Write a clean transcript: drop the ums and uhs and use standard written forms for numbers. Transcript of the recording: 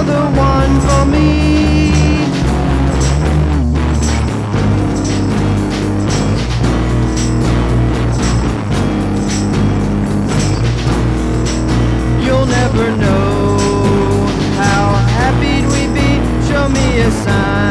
you're the one for me. You'll never know how happy we'd be. Show me a sign.